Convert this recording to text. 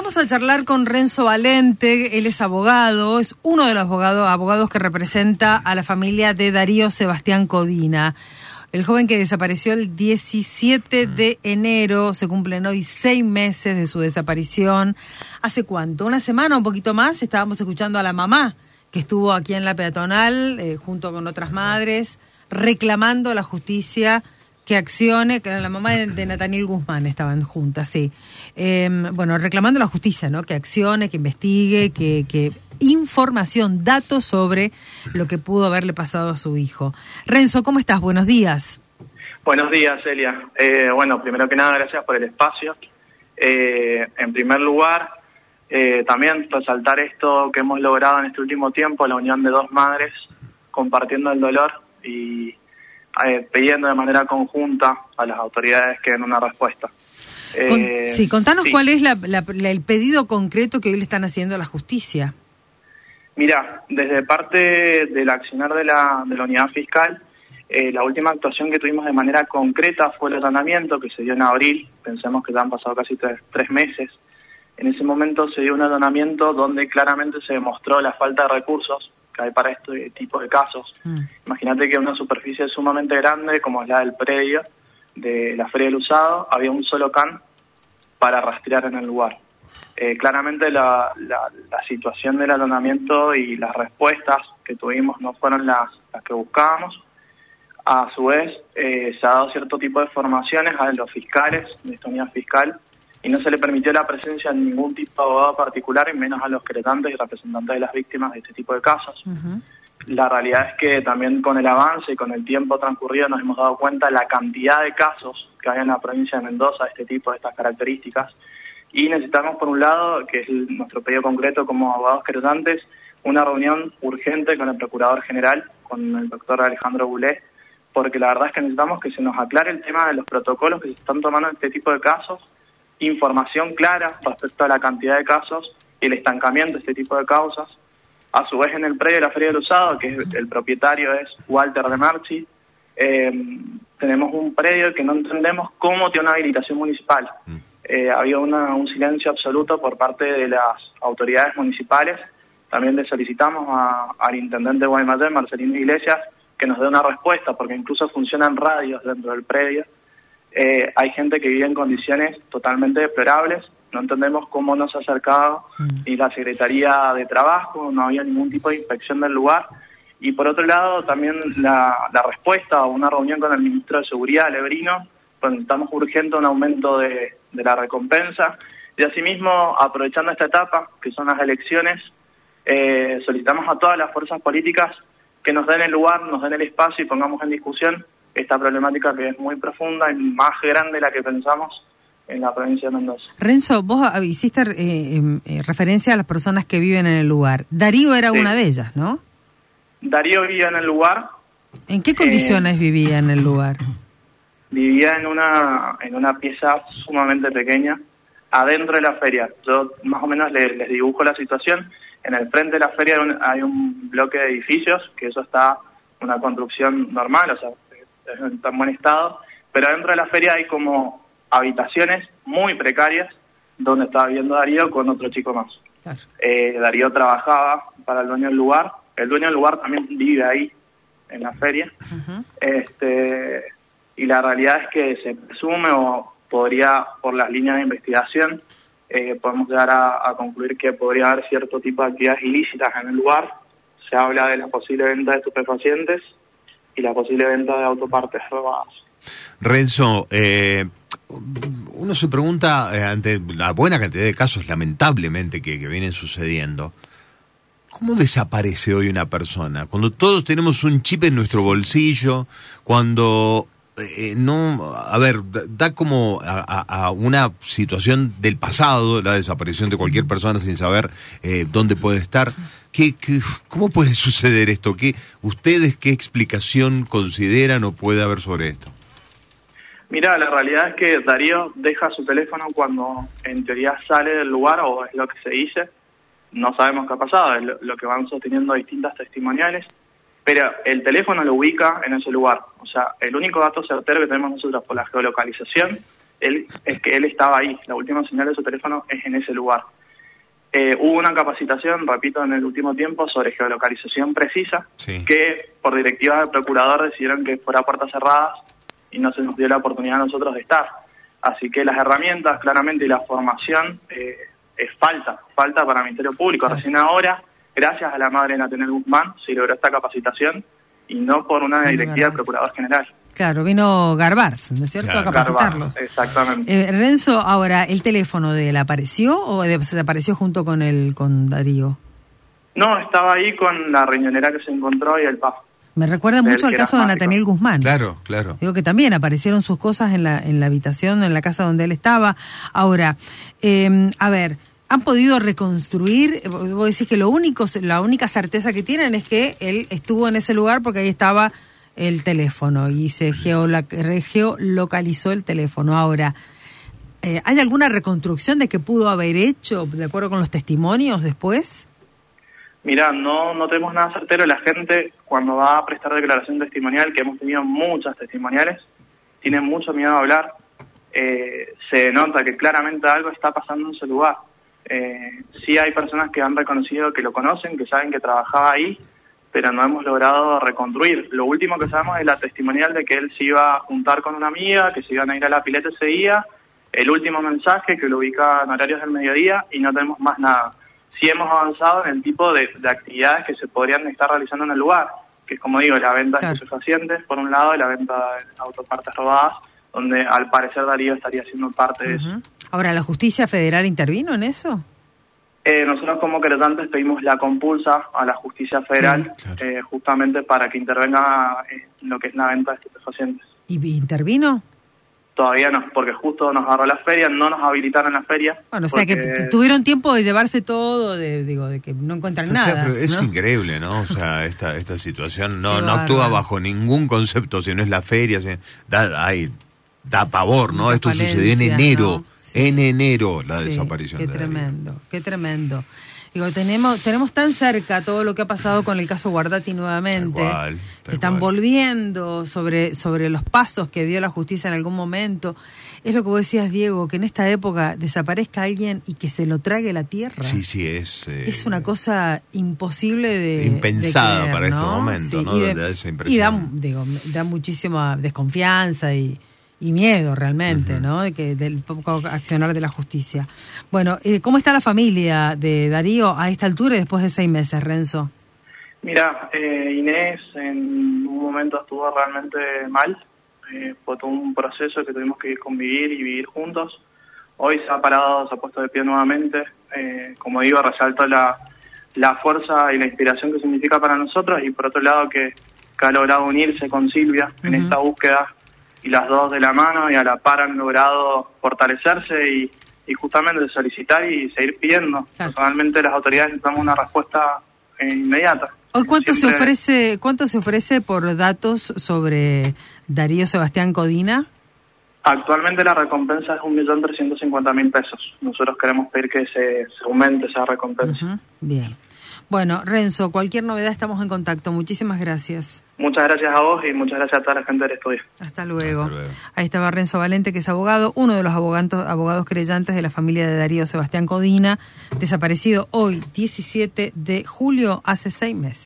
Vamos a charlar con Renzo Valente. Él es abogado, es uno de los abogados que representa a la familia de Darío Sebastián Codina. El joven que desapareció el 17 de enero, se cumplen hoy 6 meses de su desaparición. ¿Hace cuánto? ¿Una semana o un poquito más? Estábamos escuchando a la mamá, que estuvo aquí en la peatonal, junto con otras madres, reclamando a la justicia que accione, que la mamá de Nathaniel Guzmán estaban juntas, sí. Reclamando a la justicia, ¿no? Que accione, que investigue, que información, datos sobre lo que pudo haberle pasado a su hijo. Renzo, ¿cómo estás? Buenos días. Buenos días, Celia. Primero que nada, gracias por el espacio. En primer lugar, también resaltar esto que hemos logrado en este último tiempo, la unión de dos madres compartiendo el dolor y pidiendo de manera conjunta a las autoridades que den una respuesta. Contanos cuál es el pedido concreto que hoy le están haciendo a la justicia. Mira, desde parte del accionar de la unidad fiscal, la última actuación que tuvimos de manera concreta fue el allanamiento que se dio en abril. Pensemos que ya han pasado casi tres meses. En ese momento se dio un allanamiento donde claramente se demostró la falta de recursos que hay para este tipo de casos. Imagínate que una superficie sumamente grande, como es la del predio de la Feria del Usado, había un solo can para rastrear en el lugar. Claramente la situación del allanamiento y las respuestas que tuvimos no fueron las que buscábamos. A su vez, se ha dado cierto tipo de formaciones a los fiscales de esta unidad fiscal y no se le permitió la presencia de ningún tipo de abogado particular, y menos a los queretantes y representantes de las víctimas de este tipo de casos. La realidad es que también con el avance y con el tiempo transcurrido nos hemos dado cuenta de la cantidad de casos que hay en la provincia de Mendoza de este tipo, de estas características, y necesitamos, por un lado, que es nuestro pedido concreto como abogados queretantes, una reunión urgente con el Procurador General, con el doctor Alejandro Bulé, porque la verdad es que necesitamos que se nos aclare el tema de los protocolos que se están tomando en este tipo de casos, información clara respecto a la cantidad de casos y el estancamiento de este tipo de causas. A su vez, en el predio de la Feria del Usado, que es el propietario es Walter de Marchi, tenemos un predio que no entendemos cómo tiene una habilitación municipal. Había un silencio absoluto por parte de las autoridades municipales. También le solicitamos al intendente de Guaymallén, Marcelino Iglesias, que nos dé una respuesta, porque incluso funcionan radios dentro del predio. Hay gente que vive en condiciones totalmente deplorables. No entendemos cómo no se ha acercado ni la Secretaría de Trabajo, no había ningún tipo de inspección del lugar. Y por otro lado, también la respuesta a una reunión con el ministro de Seguridad, Lebrino, donde estamos urgente un aumento de la recompensa. Y asimismo, aprovechando esta etapa, que son las elecciones, solicitamos a todas las fuerzas políticas que nos den el lugar, nos den el espacio y pongamos en discusión esta problemática que es muy profunda y más grande de la que pensamos en la provincia de Mendoza. Renzo, vos hiciste referencia a las personas que viven en el lugar. Darío era una de ellas, ¿no? Darío vivía en el lugar. ¿En qué condiciones vivía en el lugar? Vivía en una pieza sumamente pequeña, adentro de la feria. Yo más o menos les dibujo la situación. En el frente de la feria hay un bloque de edificios, que eso está una construcción normal, o sea, está en buen estado, pero adentro de la feria hay como habitaciones muy precarias donde estaba viviendo Darío con otro chico más. Claro. Darío trabajaba para el dueño del lugar. El dueño del lugar también vive ahí, en la feria. Y la realidad es que se presume, o podría, por las líneas de investigación, podemos llegar a concluir que podría haber cierto tipo de actividades ilícitas en el lugar. Se habla de la posible venta de estupefacientes y la posible venta de autopartes robadas. Renzo, uno se pregunta, ante la buena cantidad de casos, lamentablemente, que vienen sucediendo, ¿cómo desaparece hoy una persona? Cuando todos tenemos un chip en nuestro bolsillo, cuando da como a una situación del pasado, la desaparición de cualquier persona sin saber dónde puede estar. ¿Cómo puede suceder esto? ¿Ustedes qué explicación consideran o puede haber sobre esto? Mira, la realidad es que Darío deja su teléfono cuando en teoría sale del lugar, o es lo que se dice. No sabemos qué ha pasado, es lo que van sosteniendo distintas testimoniales, pero el teléfono lo ubica en ese lugar. O sea, el único dato certero que tenemos nosotros por la geolocalización es que él estaba ahí. La última señal de su teléfono es en ese lugar. Hubo una capacitación, repito, en el último tiempo sobre geolocalización precisa, Sí. que por directiva del procurador decidieron que fuera a puertas cerradas y no se nos dio la oportunidad a nosotros de estar. Así que las herramientas, claramente, y la formación es falta para el Ministerio Público. Claro. Recién ahora, gracias a la madre Natanel Guzmán, se logró esta capacitación y no por una directiva del Procurador General. Claro, vino Garbars, ¿no es cierto?, Claro. a capacitarlos. Exactamente. Renzo, ahora, ¿el teléfono de él apareció o desapareció junto con Darío? No, estaba ahí con la riñonera que se encontró y el PAF. Me recuerda Del mucho al que era caso de asmático. Nathaniel Guzmán. Claro, claro. Digo que también aparecieron sus cosas en la habitación, en la casa donde él estaba. Ahora, a ver, ¿han podido reconstruir? Vos decís que la única certeza que tienen es que él estuvo en ese lugar porque ahí estaba el teléfono y se geolocalizó el teléfono. Ahora, ¿hay alguna reconstrucción de qué pudo haber hecho de acuerdo con los testimonios después? Mirá, no tenemos nada certero. La gente, cuando va a prestar declaración testimonial, que hemos tenido muchas testimoniales, tiene mucho miedo a hablar. Se nota que claramente algo está pasando en ese lugar. Sí hay personas que han reconocido que lo conocen, que saben que trabajaba ahí, pero no hemos logrado reconstruir. Lo último que sabemos es la testimonial de que él se iba a juntar con una amiga, que se iban a ir a la pileta ese día, el último mensaje que lo ubica en horarios del mediodía, y no tenemos más nada. Sí hemos avanzado en el tipo de actividades que se podrían estar realizando en el lugar, que es, como digo, la venta de estupefacientes, por un lado, y la venta de autopartes robadas, donde al parecer Darío estaría siendo parte de eso. Ahora, ¿la justicia federal intervino en eso? Nosotros como queretantes pedimos la compulsa a la justicia federal, Sí, claro. justamente para que intervenga en lo que es la venta de estupefacientes. ¿Y intervino? Todavía no, porque justo nos agarró la feria, no nos habilitaron la feria. Bueno, o sea que tuvieron tiempo de llevarse todo, de que no encuentran Claro, nada. pero es ¿no? increíble, ¿no? O sea, esta situación no Qué actúa bárbaro. bajo ningún concepto, si no es la feria, da pavor, ¿no? Mucha Esto sucedió en falencia, enero, ¿no? Sí. en enero la Sí, desaparición qué de Darío. tremendo, qué tremendo. Digo, tenemos tan cerca todo lo que ha pasado con el caso Guardati nuevamente. Tal cual. Están volviendo sobre los pasos que dio la justicia en algún momento. Es lo que vos decías, Diego, que en esta época desaparezca alguien y que se lo trague la tierra. Sí, es una cosa imposible de impensada de creer, para este ¿no? momento, Sí, ¿no? Da esa impresión. Da muchísima desconfianza y miedo realmente, ¿no? Del poco accionar de la justicia. Bueno, ¿cómo está la familia de Darío a esta altura y después de 6 meses, Renzo? Mira, Inés en un momento estuvo realmente mal. Fue todo un proceso que tuvimos que convivir y vivir juntos. Hoy se ha parado, se ha puesto de pie nuevamente. Como digo, resalto la fuerza y la inspiración que significa para nosotros, y por otro lado que ha logrado unirse con Silvia en esta búsqueda, y las dos de la mano y a la par han logrado fortalecerse y justamente solicitar y seguir pidiendo. Claro. Personalmente las autoridades necesitamos una respuesta inmediata. Hoy, ¿cuánto Siempre- se ofrece por datos sobre Darío Sebastián Codina? Actualmente la recompensa es 1.350.000 pesos. Nosotros queremos pedir que se aumente esa recompensa. Ujú, bien. Bueno, Renzo, cualquier novedad estamos en contacto. Muchísimas gracias. Muchas gracias a vos y muchas gracias a toda la gente del estudio. Hasta luego. Hasta luego. Ahí estaba Renzo Valente, que es abogado, uno de los abogados querellantes de la familia de Darío Sebastián Codina, desaparecido hoy, 17 de julio, hace 6 meses.